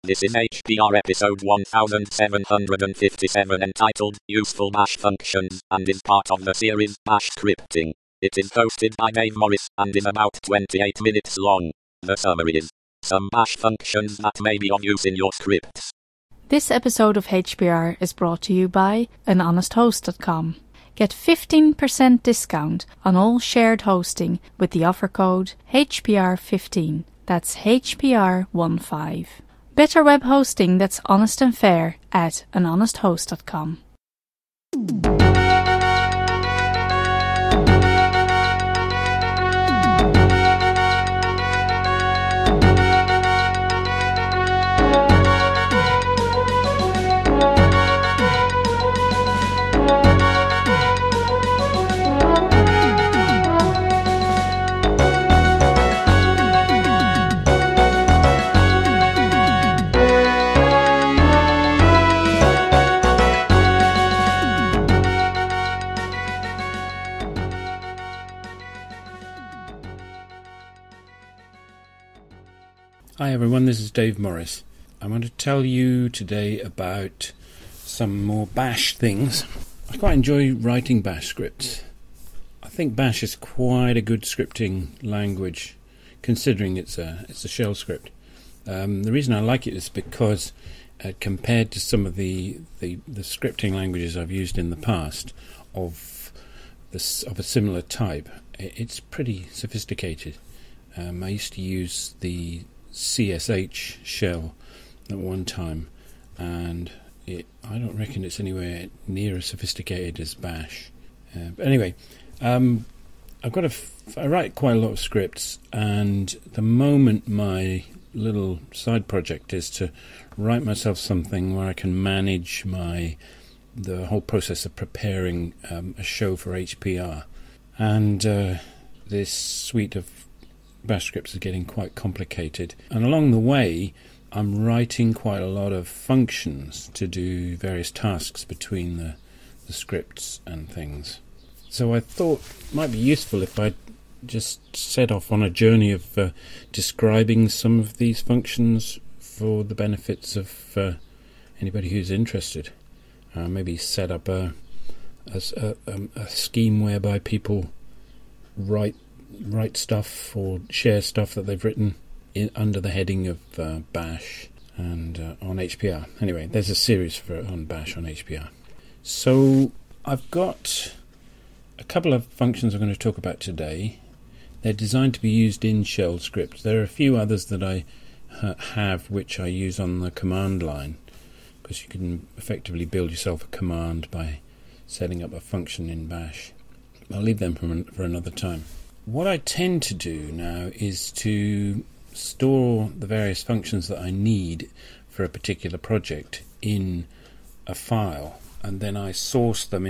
This is HPR episode 1757 entitled Useful Bash Functions and is part of the series Bash Scripting. It is hosted by Dave Morris and is about 28 minutes long. The summary is some bash functions that may be of use in your scripts. This episode of HPR is brought to you by anhonesthost.com. Get 15% discount on all shared hosting with the offer code HPR15. That's HPR15. Better web hosting that's honest and fair at anhonesthost.com. Hi everyone, this is Dave Morris. I want to tell you today about some more Bash things. I quite enjoy writing Bash scripts. I think Bash is quite a good scripting language, considering it's a shell script. The reason I like it is because compared to some of the scripting languages I've used in the past of a similar type, it's pretty sophisticated. I used to use the CSH shell at one time, and I don't reckon it's anywhere near as sophisticated as Bash. But anyway, I write quite a lot of scripts, and the moment my little side project is to write myself something where I can manage the whole process of preparing a show for HPR, and this suite of Bash scripts are getting quite complicated, and along the way I'm writing quite a lot of functions to do various tasks between the scripts and things. So I thought it might be useful if I just set off on a journey of describing some of these functions for the benefits of anybody who's interested. Maybe set up a scheme whereby people write stuff or share stuff that they've written under the heading of Bash and on HPR. Anyway, there's a series on Bash on HPR. So I've got a couple of functions I'm going to talk about today. They're designed to be used in shell scripts. There are a few others that I have which I use on the command line, because you can effectively build yourself a command by setting up a function in Bash. I'll leave them for another time. What I tend to do now is to store the various functions that I need for a particular project in a file, and then I source the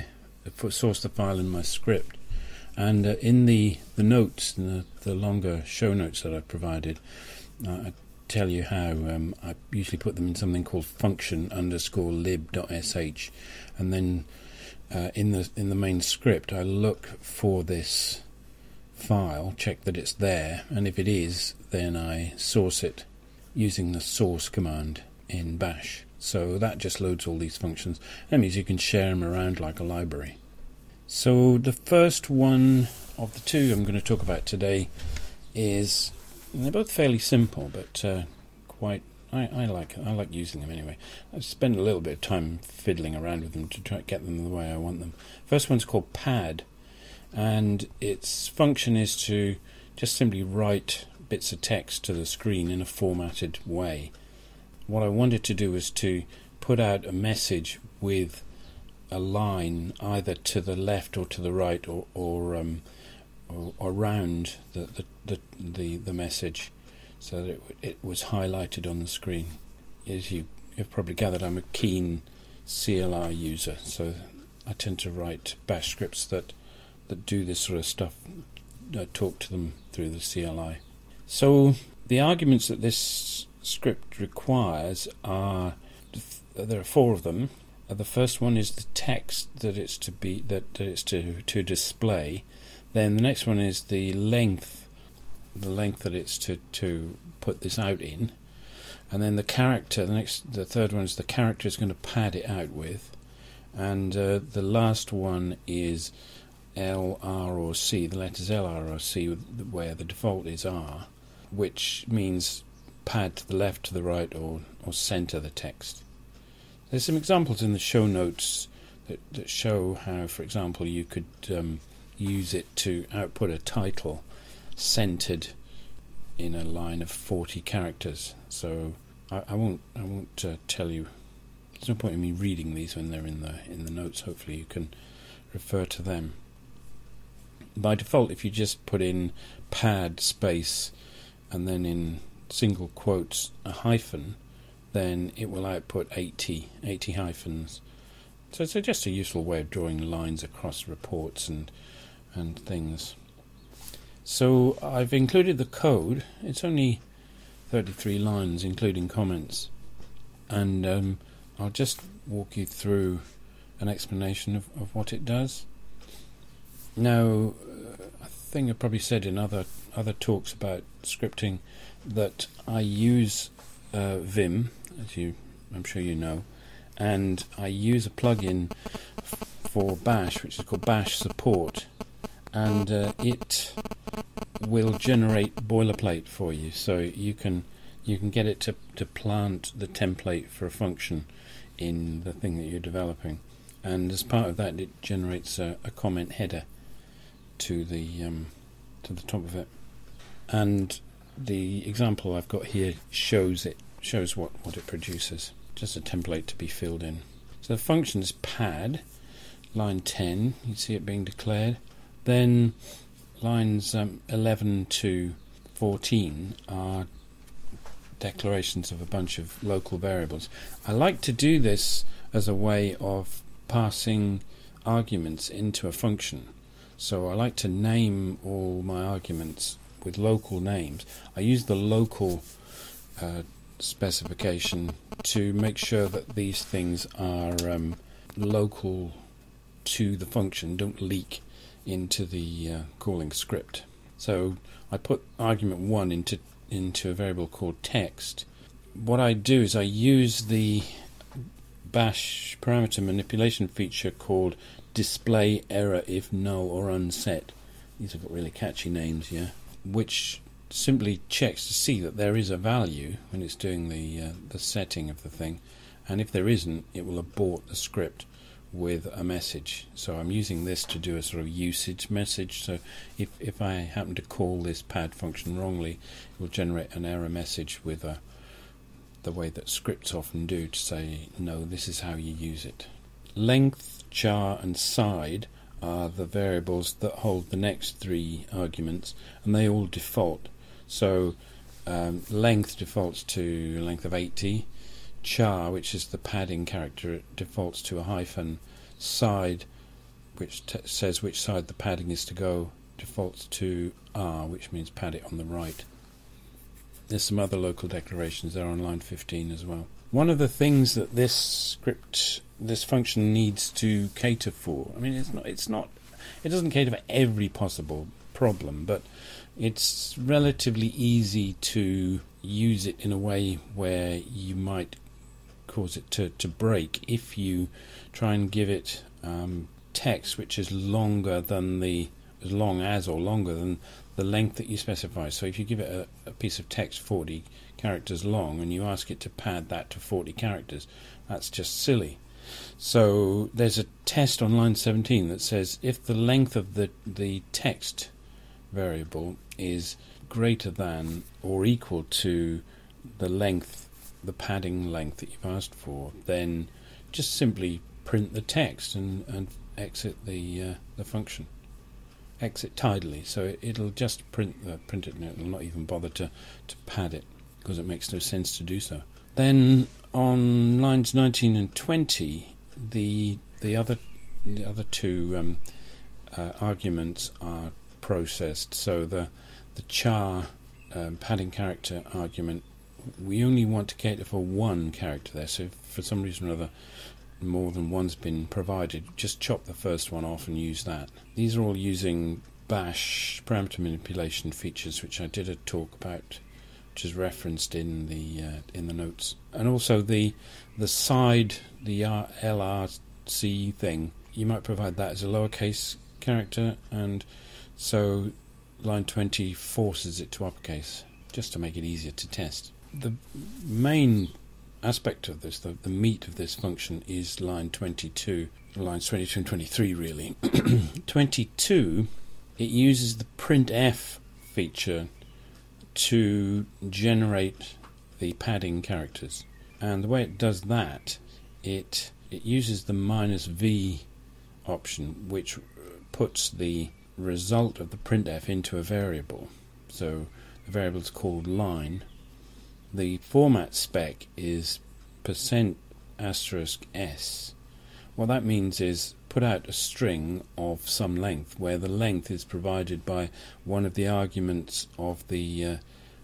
file in my script. And in the notes, the longer show notes that I've provided, I tell you how I usually put them in something called function_lib.sh, and then in the main script I look for this file, check that it's there, and if it is, then I source it using the source command in Bash. So that just loads all these functions. That means you can share them around like a library. So the first one of the two I'm going to talk about today is, they're both fairly simple, but quite I like using them anyway. I've spent a little bit of time fiddling around with them to try to get them the way I want them. First one's called pad, and its function is to just simply write bits of text to the screen in a formatted way. What I wanted to do was to put out a message with a line either to the left or to the right, or around the message, so that it was highlighted on the screen. As you've probably gathered, I'm a keen CLI user, so I tend to write Bash scripts that do this sort of stuff, talk to them through the CLI. So the arguments that this script requires there are four of them. The first one is the text that it's to display. Then the next one is the length that it's to put this out in. and then the character, the third one is the character is going to pad it out with, and the last one is L, R or C, the letters L, R or C, where the default is R, which means pad to the left, to the right, or centre the text. There's some examples in the show notes that show how, for example, you could use it to output a title centred in a line of 40 characters. So I won't tell you. There's no point in me reading these when they're in the notes. Hopefully you can refer to them. By default, if you just put in pad space and then in single quotes a hyphen, then it will output 80 hyphens. So it's just a useful way of drawing lines across reports and things. So I've included the code. It's only 33 lines, including comments. And I'll just walk you through an explanation of what it does. Now, I think I probably said in other talks about scripting that I use Vim, as I'm sure you know, and I use a plugin for Bash, which is called Bash Support, and it will generate boilerplate for you, so you can get it to plant the template for a function in the thing that you're developing, and as part of that, it generates a comment header to the top of it, and the example I've got here shows what it produces. Just a template to be filled in. So the function is pad, line 10, you see it being declared. Then lines 11 to 14 are declarations of a bunch of local variables. I like to do this as a way of passing arguments into a function. So I like to name all my arguments with local names. I use the local specification to make sure that these things are local to the function, don't leak into the calling script. So I put argument 1 into a variable called text. What I do is I use the Bash parameter manipulation feature called display error if null or unset. These have got really catchy names, yeah, which simply checks to see that there is a value when it's doing the setting of the thing, and if there isn't, it will abort the script with a message. So I'm using this to do a sort of usage message. So if I happen to call this pad function wrongly, it will generate an error message with the way that scripts often do, to say no, this is how you use it. Length, char and side are the variables that hold the next 3 arguments, and they all default. So length defaults to a length of 80, char, which is the padding character, it defaults to a hyphen, side, which says which side the padding is to go, defaults to R, which means pad it on the right. There's some other local declarations there on line 15 as well. One of the things that this function needs to cater for, I mean, it doesn't cater for every possible problem, but it's relatively easy to use it in a way where you might cause it to break if you try and give it text which is longer than the length that you specify. So if you give it a piece of text 40 characters long and you ask it to pad that to 40 characters, that's just silly. So there's a test on line 17 that says if the length of the text variable is greater than or equal to the padding length that you've asked for, then just simply print the text and exit the function. Exit tidily, so it'll just print it, and it'll not even bother to pad it, because it makes no sense to do so. Then on lines 19 and 20, the other 2 arguments are processed. So the char padding character argument, we only want to cater for 1 character there. So if for some reason or other more than one's been provided, just chop the first one off and use that. These are all using Bash parameter manipulation features, which I did a talk about which is referenced in the notes. And also the side, the LRC thing, you might provide that as a lowercase character, and so line 20 forces it to uppercase, just to make it easier to test. The main aspect of this, the meat of this function, is line 22, lines 22 and 23 really. 22, it uses the printf feature to generate the padding characters, and the way it does that, it uses the -v option, which puts the result of the printf into a variable. So the variable is called line. The format spec is %*s. What that means is put out a string of some length, where the length is provided by one of the arguments of the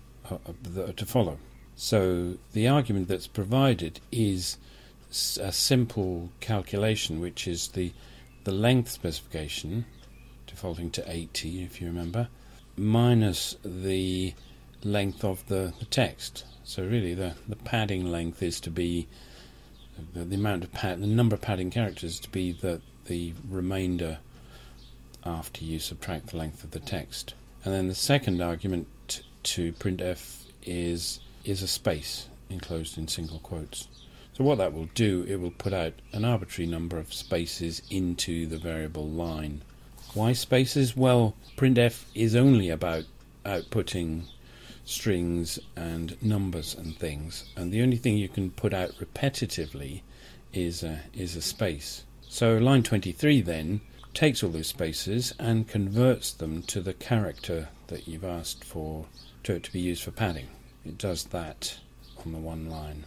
to follow. So the argument that's provided is a simple calculation, which is the length specification, defaulting to 80 if you remember, minus the length of the text. So really the padding length is to be the amount of the number of padding characters to be the remainder after you subtract the length of the text. And then the second argument to printf is a space enclosed in single quotes. So what that will do, it will put out an arbitrary number of spaces into the variable line. Why spaces? Well, printf is only about outputting strings and numbers and things, and the only thing you can put out repetitively is a space. So line 23 then takes all those spaces and converts them to the character that you've asked for to be used for padding. It does that on the one line.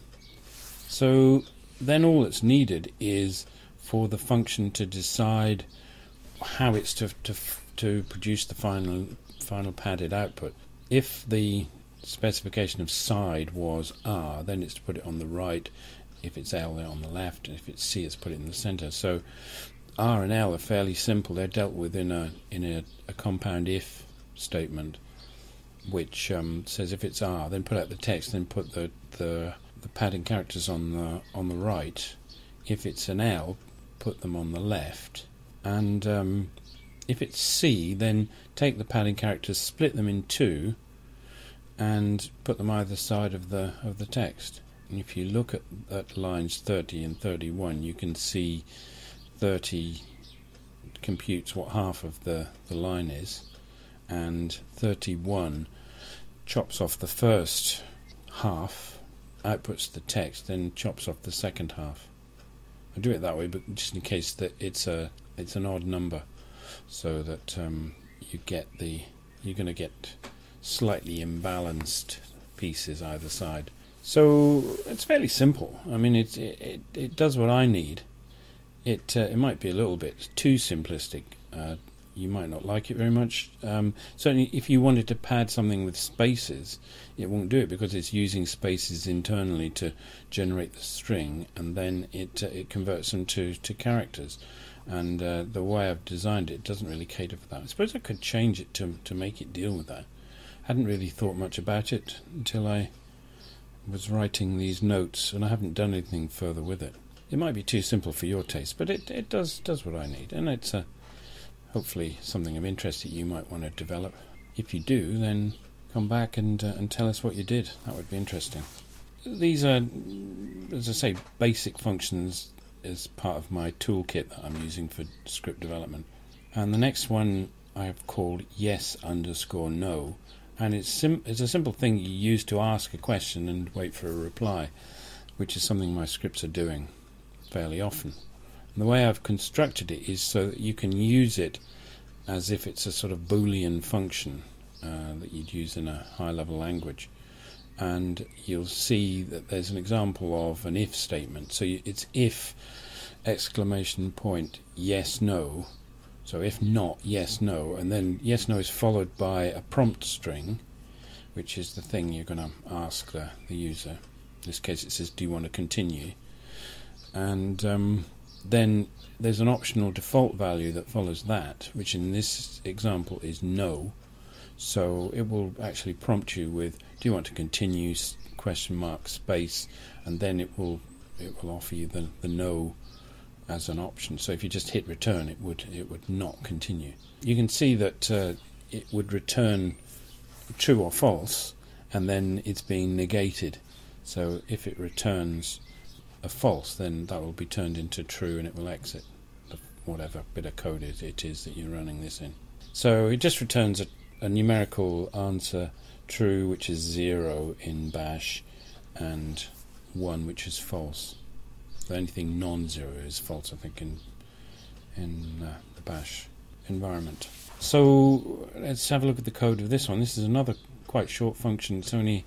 So then all that's needed is for the function to decide how it's to produce the final padded output. If the specification of side was R, then it's to put it on the right. If it's L, then on the left. And if it's C, it's put it in the center. So R and L are fairly simple. They're dealt with in a compound if statement, which says if it's R, then put out the text, then put the padding characters on the right. If it's an L, put them on the left. And if it's C, then take the padding characters, split them in two, and put them either side of the text. And if you look at lines 30 and 31, you can see 30 computes what half of the line is, and 31 chops off the first half, outputs the text, then chops off the second half. I do it that way, but just in case that it's an odd number, so that you're going to get slightly imbalanced pieces either side. So it's fairly simple. I mean, it does what I need. It might be a little bit too simplistic. You might not like it very much. Certainly, if you wanted to pad something with spaces, it won't do it, because it's using spaces internally to generate the string, and then it converts them to characters. And the way I've designed it doesn't really cater for that. I suppose I could change it to make it deal with that. Hadn't really thought much about it until I was writing these notes, and I haven't done anything further with it. It might be too simple for your taste, but it does what I need, and it's hopefully something of interest that you might want to develop. If you do, then come back and tell us what you did. That would be interesting. These are, as I say, basic functions as part of my toolkit that I'm using for script development. And the next one I have called yes_no, and it's a simple thing you use to ask a question and wait for a reply, which is something my scripts are doing fairly often. And the way I've constructed it is so that you can use it as if it's a sort of Boolean function that you'd use in a high-level language. And you'll see that there's an example of an if statement. So it's if ! Yes, no. So if not, yes, no. And then yes, no is followed by a prompt string, which is the thing you're going to ask the user. In this case it says, do you want to continue? And then there's an optional default value that follows that, which in this example is no. So it will actually prompt you with, do you want to continue, question mark, space, and then it will offer you the no as an option. So if you just hit return, it would not continue. You can see that it would return true or false, and then it's being negated. So if it returns a false, then that will be turned into true, and it will exit whatever bit of code it is that you're running this in. So it just returns a numerical answer, true, which is 0 in bash, and 1, which is false. So anything non-zero is false, I think, in the bash environment. So let's have a look at the code of this one. This is another quite short function. It's only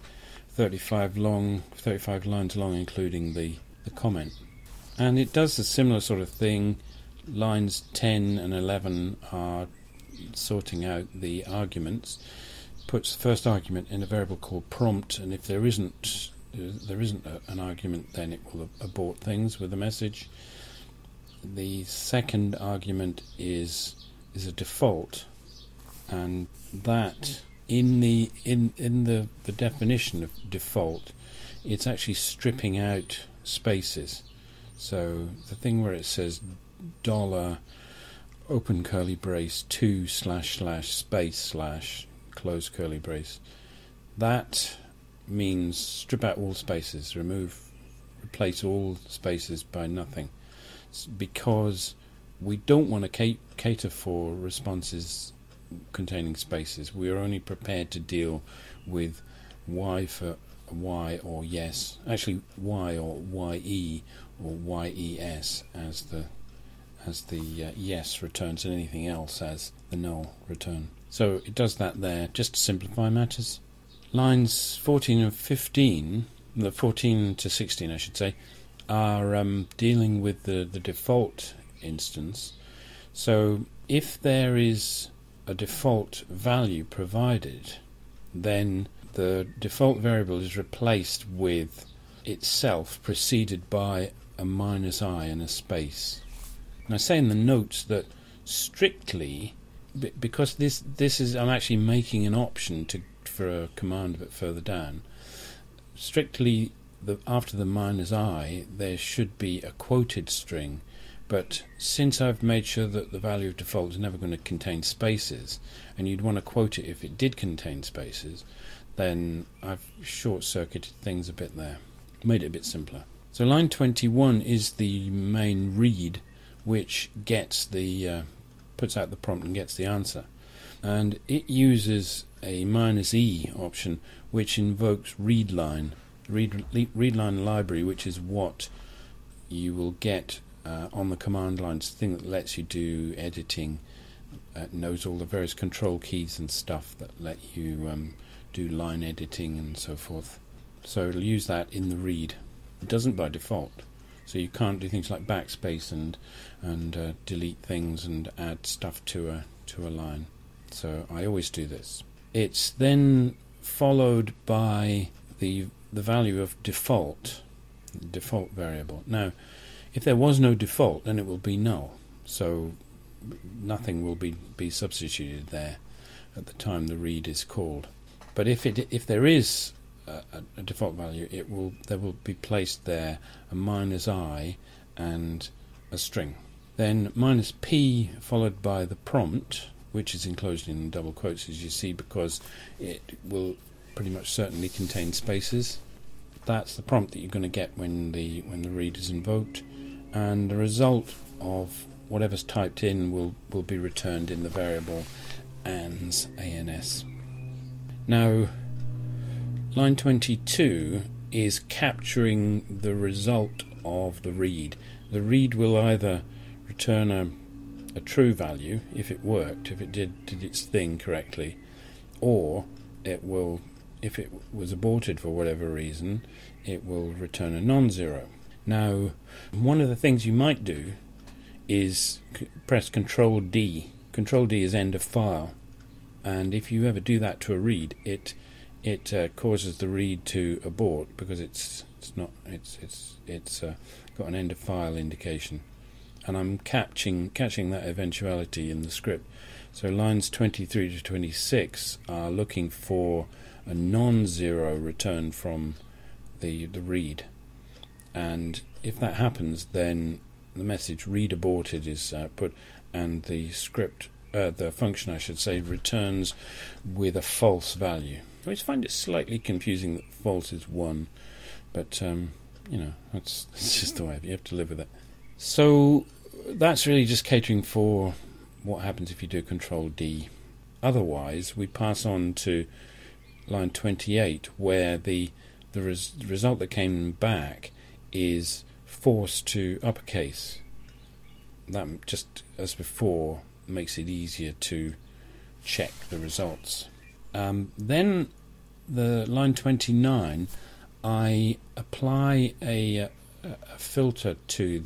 35 lines long, including the comment. And it does a similar sort of thing. Lines 10 and 11 are sorting out the arguments. Puts the first argument in a variable called prompt, and if there isn't an argument, then it will abort things with a message. The second argument is a default, and that in the definition of default, it's actually stripping out spaces. So the thing where it says $ open curly brace 2 / space / close curly brace, that means strip out all spaces, replace all spaces by nothing, because we don't want to cater for responses containing spaces. We are only prepared to deal with Y for Y or yes, actually Y or YE or YES as the yes returns, and anything else as the null return. So it does that there just to simplify matters. Lines 14 and 15, the 14 to 16 I should say, are dealing with the default instance. So if there is a default value provided, then the default variable is replaced with itself preceded by a -i and a space. And I say in the notes that strictly, because this is, I'm actually making an option for a command a bit further down, strictly after the -i there should be a quoted string, but since I've made sure that the value of default is never going to contain spaces, and you'd want to quote it if it did contain spaces, then I've short-circuited things a bit there, made it a bit simpler. So line 21 is the main read, which gets puts out the prompt and gets the answer, and it uses a -e option which invokes readline library, which is what you will get on the command line. It's the thing that lets you do editing, knows all the various control keys and stuff that let you do line editing and so forth. So it'll use that in the read. It doesn't by default, so you can't do things like backspace and delete things and add stuff to a line. So I always do this. It's then followed by the value of default variable. Now, if there was no default, then it will be null. So nothing will be substituted there at the time the read is called. But if there is a default value, there will be placed there a -i and a string. Then -p followed by the prompt, which is enclosed in double quotes, as you see, because it will pretty much certainly contain spaces. That's the prompt that you're going to get when the read is invoked, and the result of whatever's typed in will be returned in the variable ans. Now, line 22 is capturing the result of the read. The read will either return a true value if it worked, if it did its thing correctly, or it will, if it was aborted for whatever reason, it will return a non-zero. Now, one of the things you might do is press Control D. Control D is end of file, and if you ever do that to a read, it causes the read to abort because it's got an end of file indication. And I'm catching that eventuality in the script. So lines 23 to 26 are looking for a non-zero return from the read. And if that happens, then the message read aborted is output, and the function I should say, returns with a false value. I always find it slightly confusing that false is 1, but that's just the way you have to live with it. So that's really just catering for what happens if you do Control D. Otherwise, we pass on to line 28, where the result that came back is forced to uppercase. That, just as before, makes it easier to check the results. Then the line 29, I apply a filter to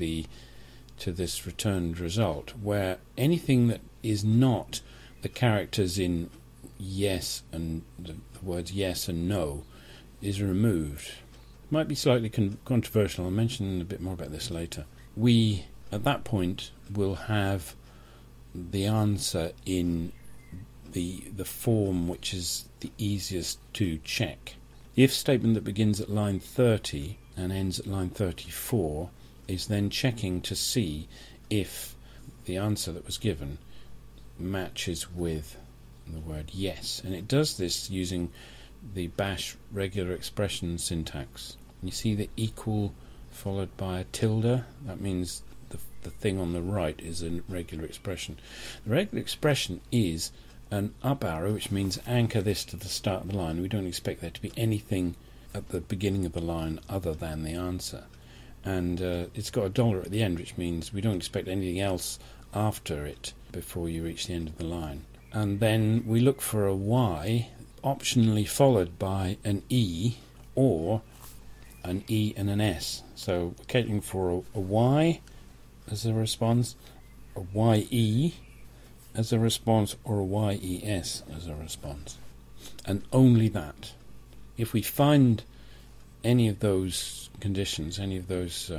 this returned result, where anything that is not the characters in yes and the words yes and no is removed. Might be slightly controversial. I'll mention a bit more about this later. We, at that point, will have the answer in the form which is the easiest to check. The if statement that begins at line 30 and ends at line 34 is then checking to see if the answer that was given matches with the word yes. And it does this using the bash regular expression syntax. You see the equal followed by a tilde. That means the thing on the right is a regular expression. The regular expression is an up arrow, which means anchor this to the start of the line. We don't expect there to be anything at the beginning of the line other than the answer. And it's got a dollar at the end, which means we don't expect anything else after it before you reach the end of the line. And then we look for a Y, optionally followed by an E or an E and an S. So we're catering for a Y as a response, a YE as a response, or a YES as a response. And only that. If we find any of those conditions, any of those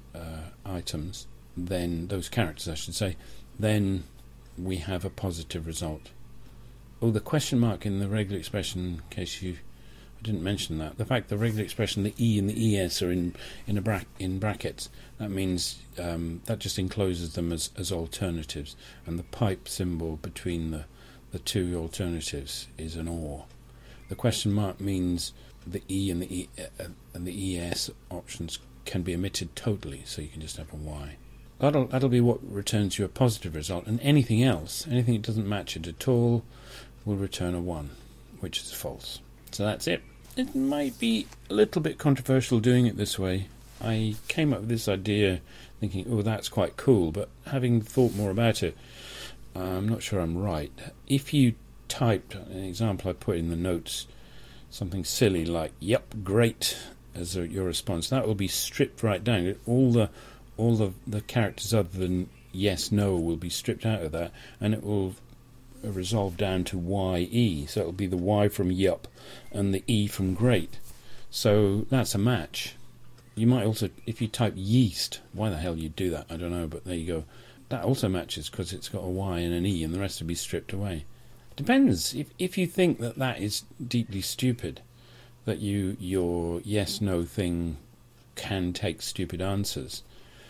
items, then those characters I should say, then we have a positive result. Oh, the question mark in the regular expression, in case I didn't mention that. The fact the regular expression, the E and the ES are in brackets, that means that just encloses them as alternatives, and the pipe symbol between the two alternatives is an OR. The question mark means the E and the ES options can be omitted totally, so you can just have a Y. That'll be what returns you a positive result, and anything else, anything that doesn't match it at all, will return a 1, which is false. So that's it. It might be a little bit controversial doing it this way. I came up with this idea thinking, oh, that's quite cool, but having thought more about it, I'm not sure I'm right. If you typed, an example I put in the notes, something silly like, yep, great, as your response, that will be stripped right down. All the characters other than yes, no will be stripped out of that, and it will resolve down to YE. So it'll be the Y from yup and the E from great. So that's a match. You might also, if you type yeast, why the hell you'd do that, I don't know, but there you go. That also matches because it's got a Y and an E, and the rest will be stripped away. Depends. If you think that is deeply stupid, that your yes-no thing can take stupid answers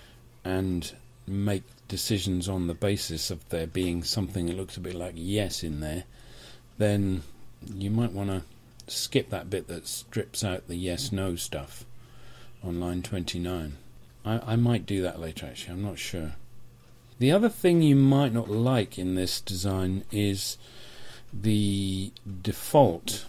and make decisions on the basis of there being something that looks a bit like yes in there, then you might want to skip that bit that strips out the yes-no stuff on line 29. I might do that later, actually, I'm not sure. The other thing you might not like in this design is the default.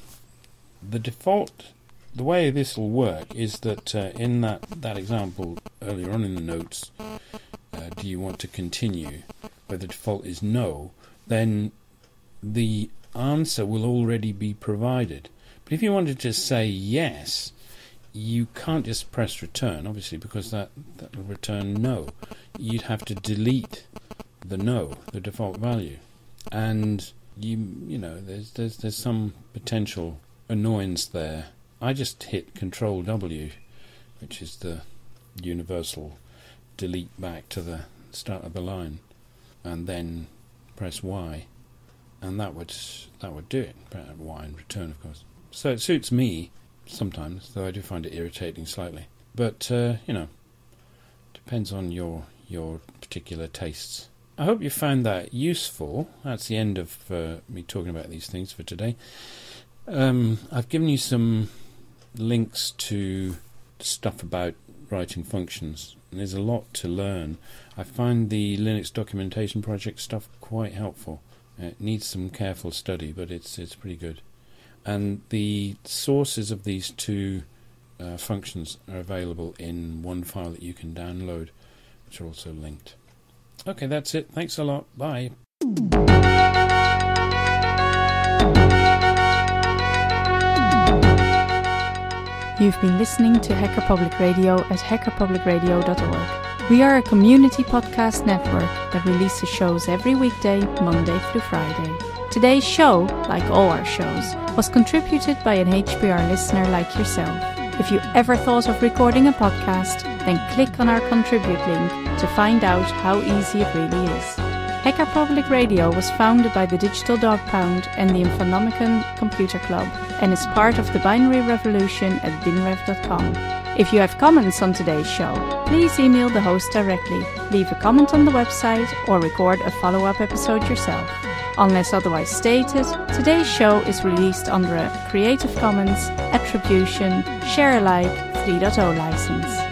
The way this will work is that in that example earlier on in the notes, do you want to continue, where the default is no, then the answer will already be provided. But if you wanted to say yes, you can't just press return, obviously, because that will return no. You'd have to delete the no, the default value, and you know there's some potential annoyance there. I just hit Control W, which is the universal delete back to the start of the line, and then press Y, and that would do it. Y and return, of course. So it suits me sometimes, though I do find it irritating slightly. But, depends on your particular tastes. I hope you found that useful. That's the end of me talking about these things for today. I've given you some links to stuff about writing functions, and there's a lot to learn. I find the Linux documentation project stuff quite helpful. It needs some careful study, but it's pretty good. And the sources of these two functions are available in one file that you can download, which are also linked. Okay, that's it. Thanks a lot. Bye. You've been listening to Hacker Public Radio at hackerpublicradio.org. We are a community podcast network that releases shows every weekday, Monday through Friday. Today's show, like all our shows, was contributed by an HPR listener like yourself. If you ever thought of recording a podcast, then click on our contribute link to find out how easy it really is. Hacker Public Radio was founded by the Digital Dog Pound and the Infonomicon Computer Club and is part of the binary revolution at binrev.com. If you have comments on today's show, please email the host directly, leave a comment on the website, or record a follow-up episode yourself. Unless otherwise stated, today's show is released under a Creative Commons Attribution Share Alike 3.0 license.